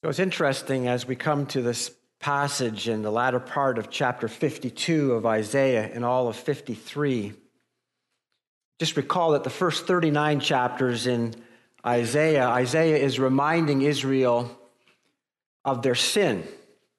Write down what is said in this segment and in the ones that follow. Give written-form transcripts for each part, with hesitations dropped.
So it's interesting as we come to this passage in the latter part of chapter 52 of Isaiah and all of 53. Just recall that the first 39 chapters in Isaiah is reminding Israel of their sin.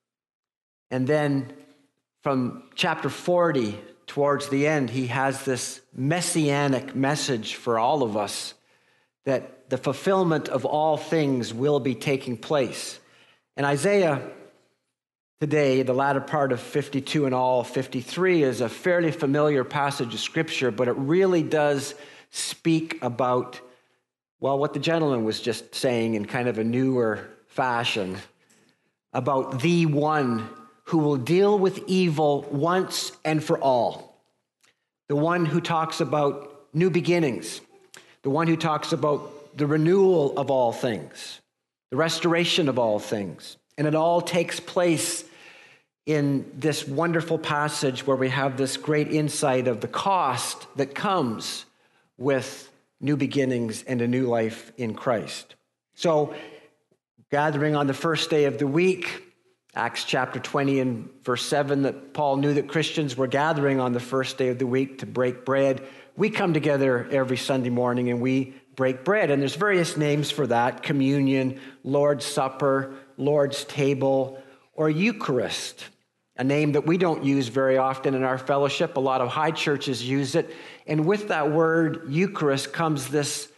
And then from chapter 40 towards the end, he has this messianic message for all of us that the fulfillment of all things will be taking place. And Isaiah today, the latter part of 52 and all of 53, is a fairly familiar passage of Scripture, but it really does speak about, well, what the gentleman was just saying in kind of a newer fashion, about the one who will deal with evil once and for all. The one who talks about new beginnings. The one who talks about the renewal of all things, the restoration of all things. And it all takes place in this wonderful passage where we have this great insight of the cost that comes with new beginnings and a new life in Christ. So, gathering on the first day of the week, Acts chapter 20 and verse 7, that Paul knew that Christians were gathering on the first day of the week to break bread. We come together every Sunday morning and we break bread. And there's various names for that: communion, Lord's Supper, Lord's table, or Eucharist, a name that we don't use very often in our fellowship. A lot of high churches use it. And with that word Eucharist comes this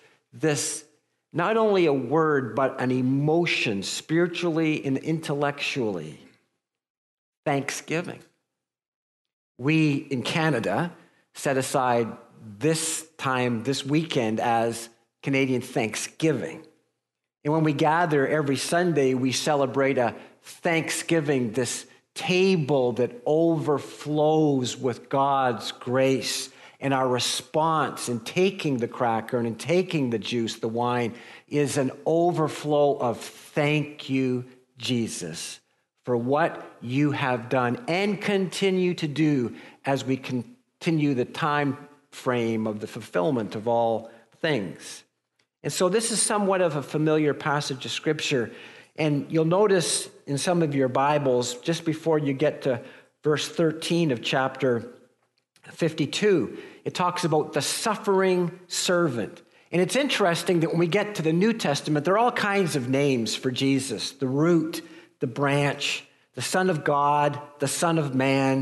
not only a word, but an emotion, spiritually and intellectually: thanksgiving. We in Canada set aside this time, this weekend, as Canadian Thanksgiving. And when we gather every Sunday, we celebrate a Thanksgiving, this table that overflows with God's grace. And our response in taking the cracker and in taking the juice, the wine, is an overflow of thank you, Jesus, for what you have done and continue to do as we continue the time frame of the fulfillment of all things. And so this is somewhat of a familiar passage of Scripture. And you'll notice in some of your Bibles, just before you get to verse 13 of chapter 52, it talks about the suffering servant. And it's interesting that when we get to the New Testament, there are all kinds of names for Jesus: the root, the branch, the Son of God, the Son of Man,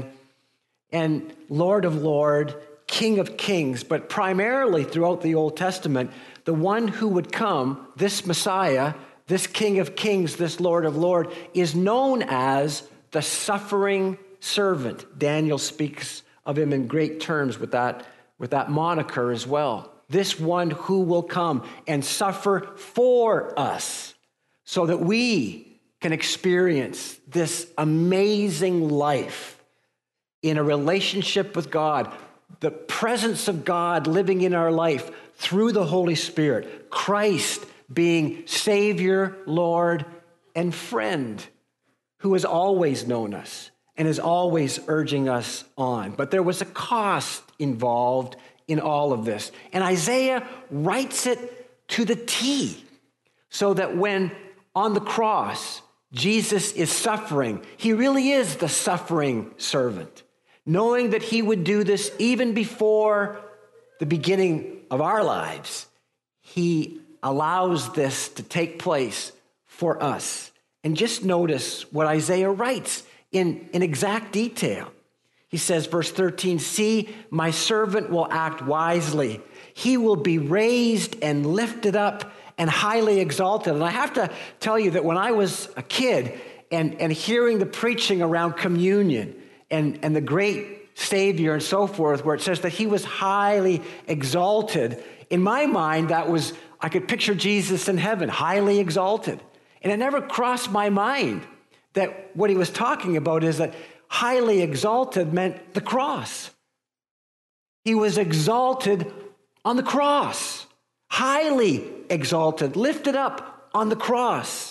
and Lord of Lords, King of Kings. But primarily throughout the Old Testament, the one who would come, this Messiah, this King of Kings, this Lord of Lords, is known as the suffering servant. Daniel speaks of him in great terms with that moniker as well. This one who will come and suffer for us so that we can experience this amazing life in a relationship with God, the presence of God living in our life through the Holy Spirit, Christ being Savior, Lord, and friend, who has always known us and is always urging us on. But there was a cost involved in all of this. And Isaiah writes it to the T, so that when on the cross Jesus is suffering, he really is the suffering servant, knowing that he would do this even before the beginning of our lives. He allows this to take place for us. And just notice what Isaiah writes in exact detail. He says, verse 13, "See, my servant will act wisely. He will be raised and lifted up and highly exalted." And I have to tell you that when I was a kid and hearing the preaching around communion and the great Savior and so forth, where it says that he was highly exalted, in my mind, I could picture Jesus in heaven, highly exalted. And it never crossed my mind that what he was talking about is that highly exalted meant the cross. He was exalted on the cross, highly exalted, lifted up on the cross,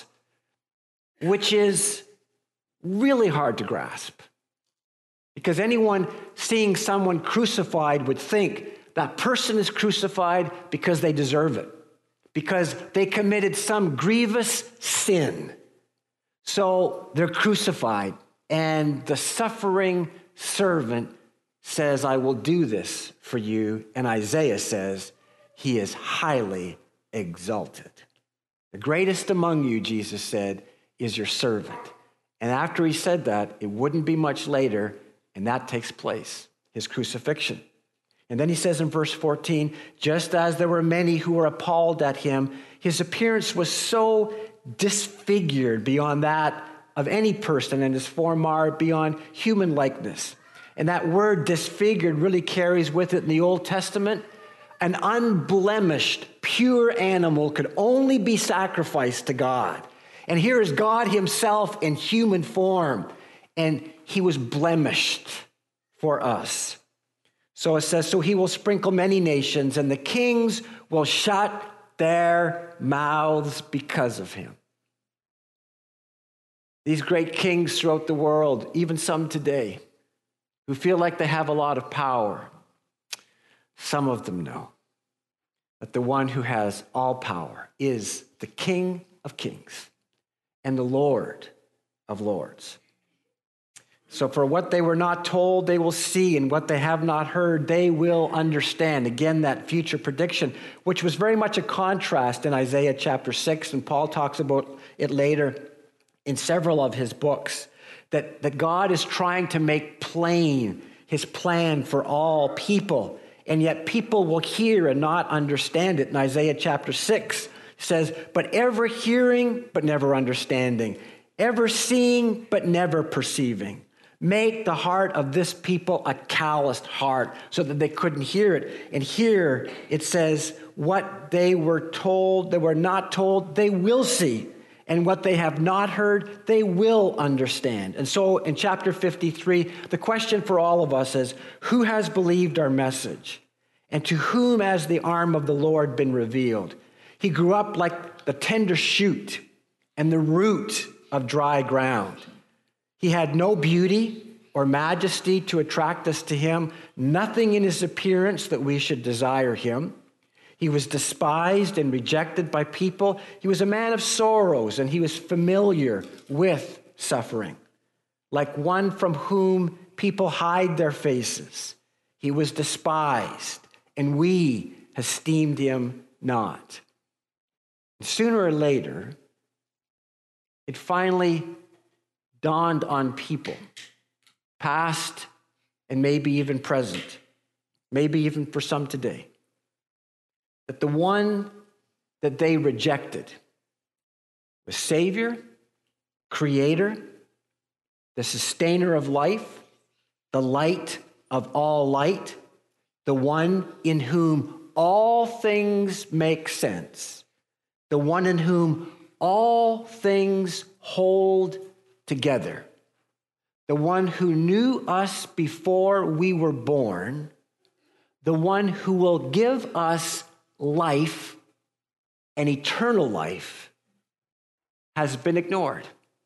which is really hard to grasp. Because anyone seeing someone crucified would think that person is crucified because they deserve it, because they committed some grievous sin, So they're crucified, and the suffering servant says, I will do this for you. And Isaiah says, he is highly exalted. The greatest among you, Jesus said, is your servant. And after he said that, it wouldn't be much later, and that takes place, his crucifixion. And then he says in verse 14, just as there were many who were appalled at him, his appearance was so disfigured beyond that of any person, and his form marred beyond human likeness. And that word disfigured really carries with it in the Old Testament. An unblemished, pure animal could only be sacrificed to God. And here is God himself in human form, and he was blemished for us. So it says, so he will sprinkle many nations, and the kings will shut their mouths because of him. These great kings throughout the world, even some today, who feel like they have a lot of power, some of them know that the one who has all power is the King of Kings and the Lord of Lords. So for what they were not told, they will see, and what they have not heard, they will understand. Again, that future prediction, which was very much a contrast in Isaiah chapter 6, and Paul talks about it later in several of his books, that God is trying to make plain his plan for all people, and yet people will hear and not understand it. In Isaiah chapter 6, it says, but ever hearing, but never understanding, ever seeing, but never perceiving. Make the heart of this people a calloused heart so that they couldn't hear it. And here it says, what they were told, they were not told, they will see. And what they have not heard, they will understand. And so in chapter 53, the question for all of us is, who has believed our message? And to whom has the arm of the Lord been revealed? He grew up like the tender shoot and the root of dry ground. He had no beauty or majesty to attract us to him, nothing in his appearance that we should desire him. He was despised and rejected by people. He was a man of sorrows, and he was familiar with suffering. Like one from whom people hide their faces, he was despised, and we esteemed him not. Sooner or later, it finally dawned on people, past and maybe even present, maybe even for some today, that the one that they rejected was Savior, Creator, the sustainer of life, the light of all light, the one in whom all things make sense, the one in whom all things hold together, the one who knew us before we were born, the one who will give us life and eternal life, has been ignored.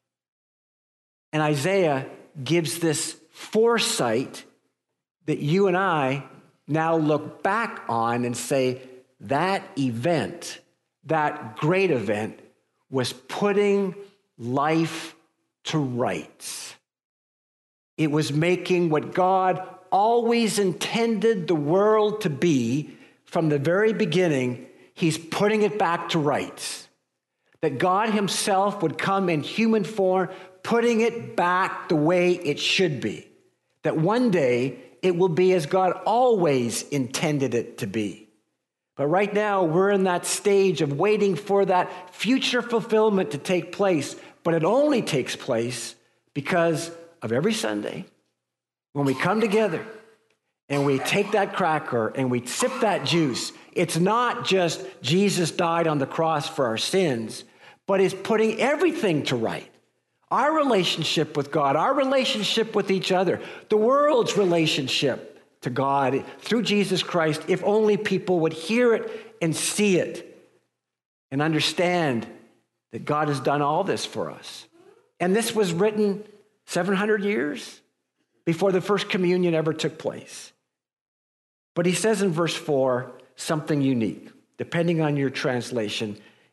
And Isaiah gives this foresight that you and I now look back on and say, that event, that great event, was putting life to rights. It was making what God always intended the world to be from the very beginning. He's putting it back to rights. That God himself would come in human form, putting it back the way it should be. That one day it will be as God always intended it to be. But right now we're in that stage of waiting for that future fulfillment to take place. But it only takes place because of every Sunday when we come together and we take that cracker and we sip that juice. It's not just Jesus died on the cross for our sins, but is putting everything to right. Our relationship with God, our relationship with each other, the world's relationship to God through Jesus Christ, if only people would hear it and see it and understand that God has done all this for us. And this was written 700 years before the first communion ever took place. But he says in verse 4 something unique, depending on your translation.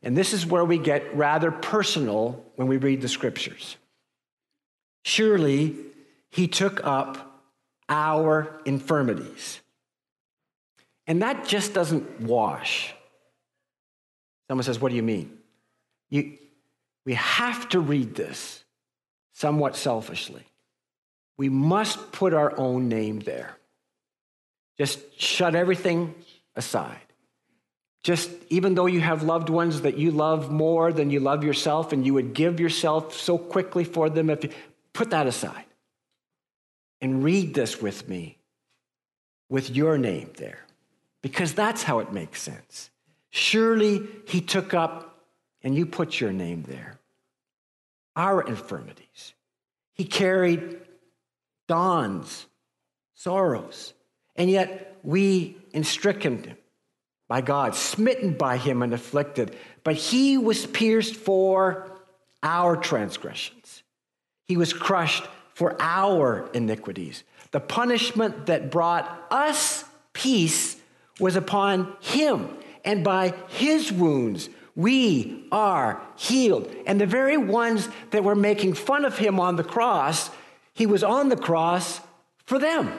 And this is where we get rather personal when we read the scriptures. Surely he took up our infirmities. And that just doesn't wash. Someone says, what do you mean? We have to read this somewhat selfishly. We must put our own name there. Just shut everything aside. Just even though you have loved ones that you love more than you love yourself, and you would give yourself so quickly for them, if you put that aside and read this with me with your name there, because that's how it makes sense. Surely he took up, and you put your name there, our infirmities. He carried Don's sorrows, and yet we stricken him by God, smitten by him and afflicted. But he was pierced for our transgressions. He was crushed for our iniquities. The punishment that brought us peace was upon him, and by his wounds we are healed. And the very ones that were making fun of him on the cross, he was on the cross for them.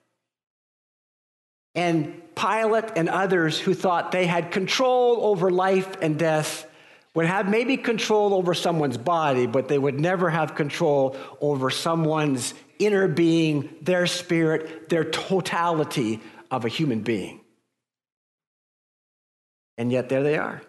And Pilate and others who thought they had control over life and death would have maybe control over someone's body, but they would never have control over someone's inner being, their spirit, their totality of a human being. And yet there they are,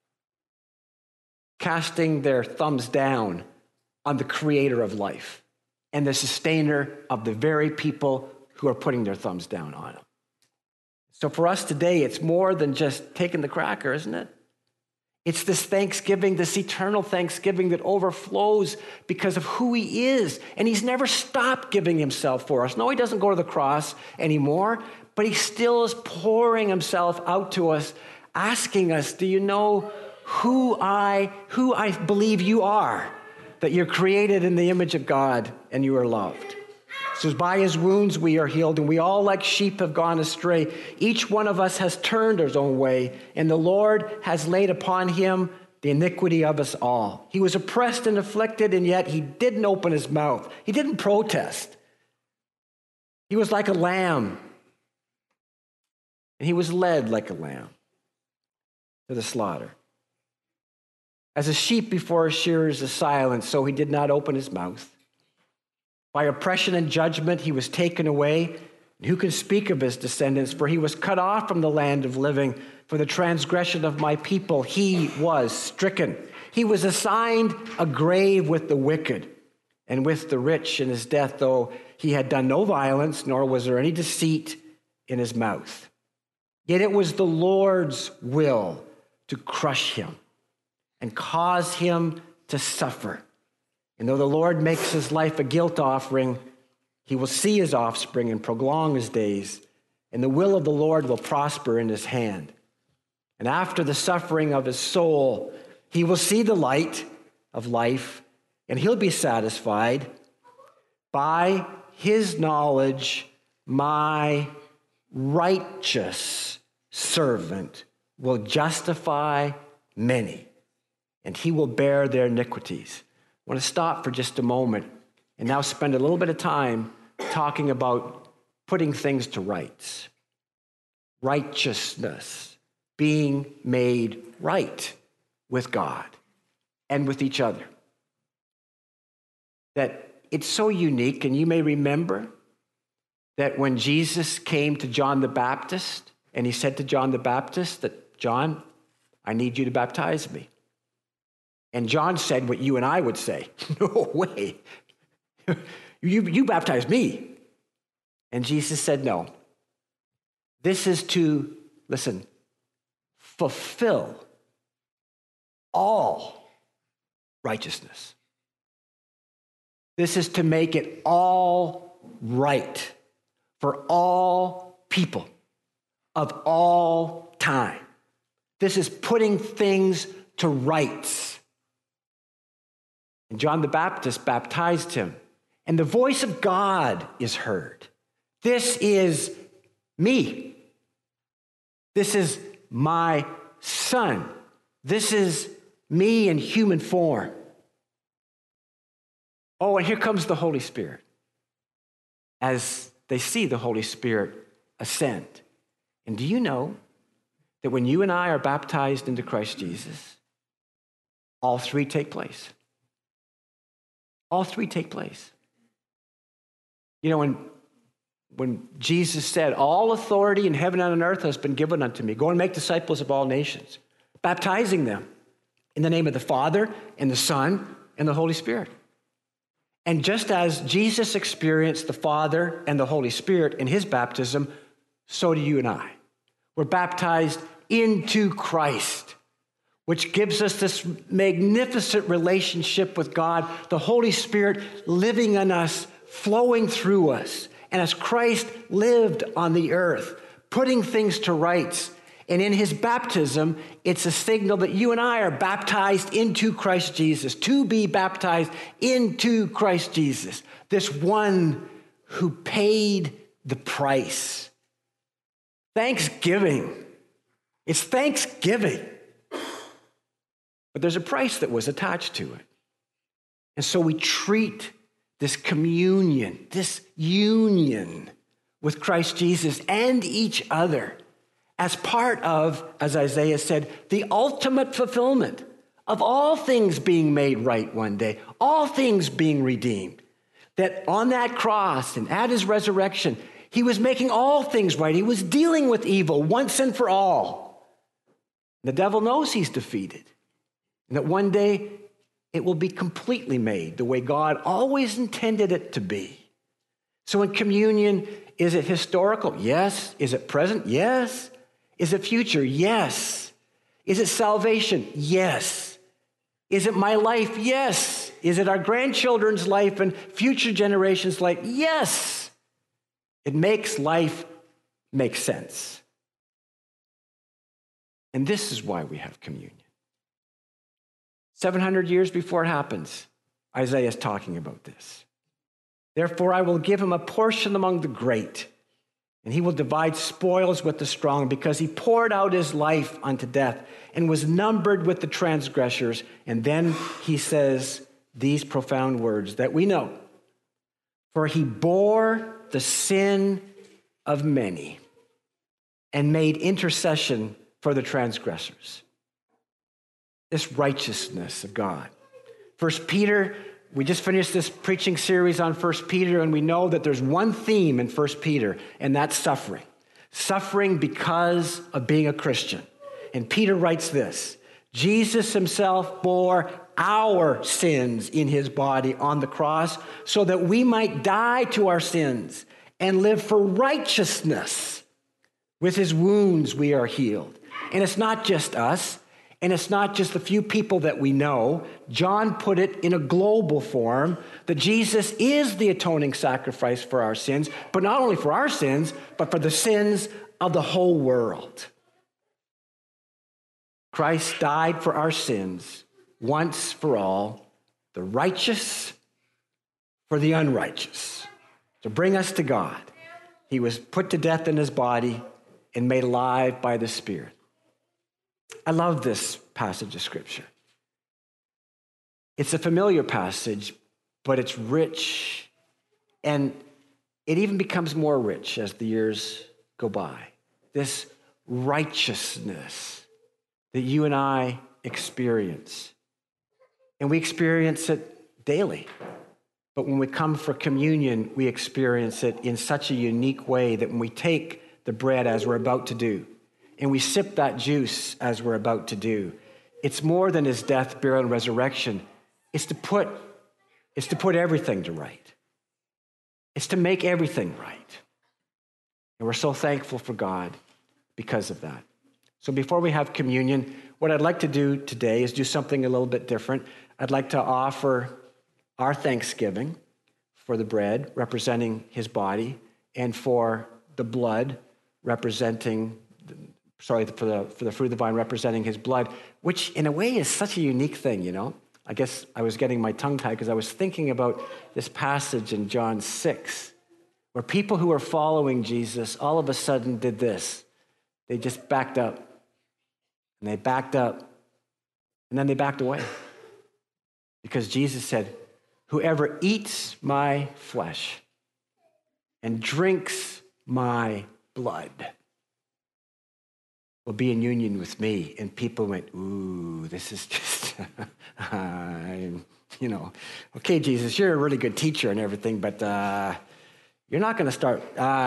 casting their thumbs down on the creator of life and the sustainer of the very people who are putting their thumbs down on him. So for us today, it's more than just taking the cracker, isn't it? It's this thanksgiving, this eternal thanksgiving that overflows because of who he is. And he's never stopped giving himself for us. No, he doesn't go to the cross anymore, but he still is pouring himself out to us, asking us, do you know who I believe you are? That you're created in the image of God and you are loved. So by his wounds we are healed, and we all like sheep have gone astray. Each one of us has turned his own way, and the Lord has laid upon him the iniquity of us all. He was oppressed and afflicted, and yet he didn't open his mouth. He didn't protest. He was like a lamb, and he was led like a lamb to the slaughter. As a sheep before a shearers is silent, so he did not open his mouth. By oppression and judgment he was taken away. And who can speak of his descendants? For he was cut off from the land of living. For the transgression of my people he was stricken. He was assigned a grave with the wicked and with the rich in his death, though he had done no violence, nor was there any deceit in his mouth. Yet it was the Lord's will to crush him and cause him to suffer. And though the Lord makes his life a guilt offering, he will see his offspring and prolong his days, and the will of the Lord will prosper in his hand. And after the suffering of his soul, he will see the light of life, and he'll be satisfied. By his knowledge, my righteous servant will justify many, and he will bear their iniquities. I want to stop for just a moment and now spend a little bit of time talking about putting things to rights. Righteousness, being made right with God and with each other. That it's so unique, and you may remember that when Jesus came to John the Baptist, and he said to John the Baptist that, John, I need you to baptize me. And John said what you and I would say, no way, you baptize me. And Jesus said, no, this is to, listen, fulfill all righteousness. This is to make it all right for all people of all time. This is putting things to rights. And John the Baptist baptized him, and the voice of God is heard. This is me. This is my son, This is me in human form. Oh, and here comes the Holy Spirit. As they see the Holy Spirit ascend. And do you know that when you and I are baptized into Christ Jesus, all three take place? All three take place. You know, when Jesus said, all authority in heaven and on earth has been given unto me, go and make disciples of all nations, baptizing them in the name of the Father and the Son and the Holy Spirit. And just as Jesus experienced the Father and the Holy Spirit in his baptism, so do you and I. We're baptized into Christ, which gives us this magnificent relationship with God, the Holy Spirit living in us, flowing through us. And as Christ lived on the earth, putting things to rights, and in his baptism, it's a signal that you and I are baptized into Christ Jesus, to be baptized into Christ Jesus, this one who paid the price. Thanksgiving. It's Thanksgiving. But there's a price that was attached to it. And so we treat this communion, this union with Christ Jesus and each other as part of, as Isaiah said, the ultimate fulfillment of all things being made right one day, all things being redeemed. That on that cross and at his resurrection, he was making all things right. He was dealing with evil once and for all. The devil knows he's defeated, and that one day it will be completely made the way God always intended it to be. So in communion, is it historical? Yes. Is it present? Yes. Is it future? Yes. Is it salvation? Yes. Is it my life? Yes. Is it our grandchildren's life and future generations' life? Yes. It makes life make sense. And this is why we have communion. 700 years before it happens, Isaiah is talking about this. Therefore, I will give him a portion among the great, and he will divide spoils with the strong, because he poured out his life unto death and was numbered with the transgressors. And then he says these profound words that we know. For he bore the sin of many and made intercession for the transgressors. This righteousness of God. 1 Peter, we just finished this preaching series on 1 Peter, and we know that there's one theme in 1 Peter, and that's suffering. Suffering because of being a Christian. And Peter writes this: Jesus himself bore our sins in his body on the cross so that we might die to our sins and live for righteousness. With his wounds we are healed. And it's not just us. And it's not just the few people that we know. John put it in a global form that Jesus is the atoning sacrifice for our sins, but not only for our sins, but for the sins of the whole world. Christ died for our sins once for all, the righteous for the unrighteous, to bring us to God. He was put to death in his body and made alive by the Spirit. I love this passage of Scripture. It's a familiar passage, but it's rich, and it even becomes more rich as the years go by. This righteousness that you and I experience. And we experience it daily. But when we come for communion, we experience it in such a unique way that when we take the bread, as we're about to do, and we sip that juice as we're about to do, it's more than his death, burial, and resurrection. It's to put everything to right. It's to make everything right. And we're so thankful for God because of that. So before we have communion, what I'd like to do today is do something a little bit different. I'd like to offer our thanksgiving for the bread representing his body and for the blood representing for the fruit of the vine representing his blood, which in a way is such a unique thing, you know. I guess I was getting my tongue tied because I was thinking about this passage in John 6, where people who were following Jesus all of a sudden did this. They just backed up, and they backed up, And then they backed away because Jesus said, whoever eats my flesh and drinks my blood will be in union with me. And people went, ooh, this is just, okay, Jesus, you're a really good teacher and everything, but you're not going to start,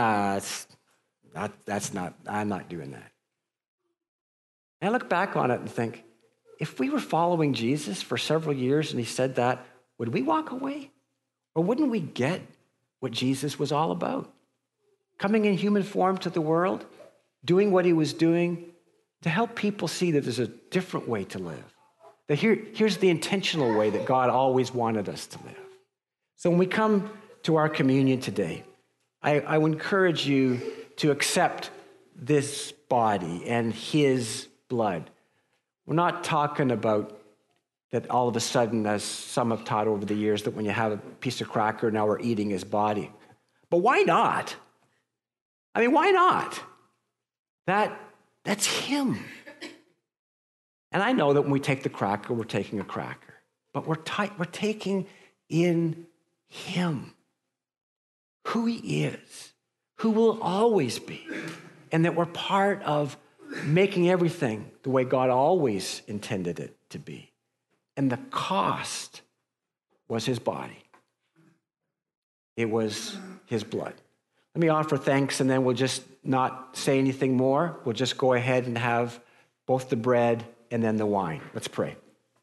I'm not doing that. And I look back on it and think, if we were following Jesus for several years and he said that, would we walk away? Or wouldn't we get what Jesus was all about? Coming in human form to the world, doing what he was doing to help people see that there's a different way to live. That here's the intentional way that God always wanted us to live. So when we come to our communion today, I would encourage you to accept this body and his blood. We're not talking about that all of a sudden, as some have taught over the years, that when you have a piece of cracker, now we're eating his body. But why not? I mean, why not? That's him. And I know that when we take the cracker, we're taking a cracker. But we're taking in him, who he is, who will always be, and that we're part of making everything the way God always intended it to be. And the cost was his body. It was his blood. Let me offer thanks, and then we'll just not say anything more. We'll just go ahead and have both the bread and then the wine. Let's pray.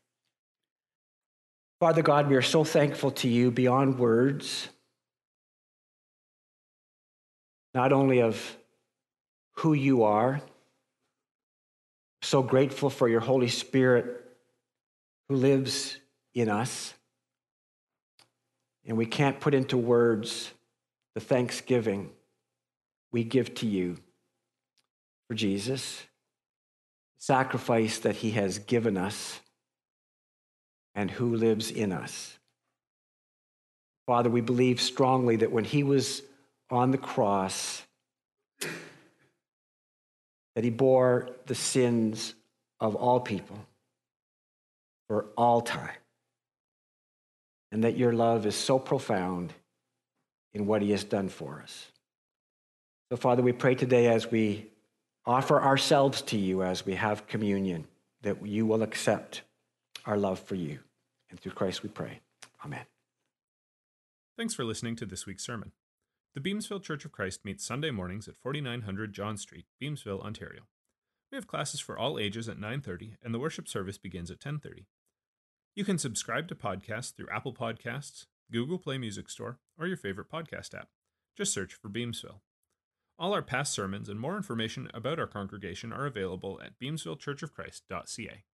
Father God, we are so thankful to you beyond words, not only of who you are, so grateful for your Holy Spirit who lives in us. And we can't put into words the thanksgiving we give to you for Jesus, the sacrifice that he has given us and who lives in us. Father, we believe strongly that when he was on the cross, that he bore the sins of all people for all time, and that your love is so profound in what he has done for us. So, Father, we pray today as we offer ourselves to you, as we have communion, that you will accept our love for you. And through Christ we pray. Amen. Thanks for listening to this week's sermon. The Beamsville Church of Christ meets Sunday mornings at 4900 John Street, Beamsville, Ontario. We have classes for all ages at 9:30, and the worship service begins at 10:30. You can subscribe to podcasts through Apple Podcasts, Google Play Music Store, or your favorite podcast app. Just search for Beamsville. All our past sermons and more information about our congregation are available at beamsvillechurchofchrist.ca.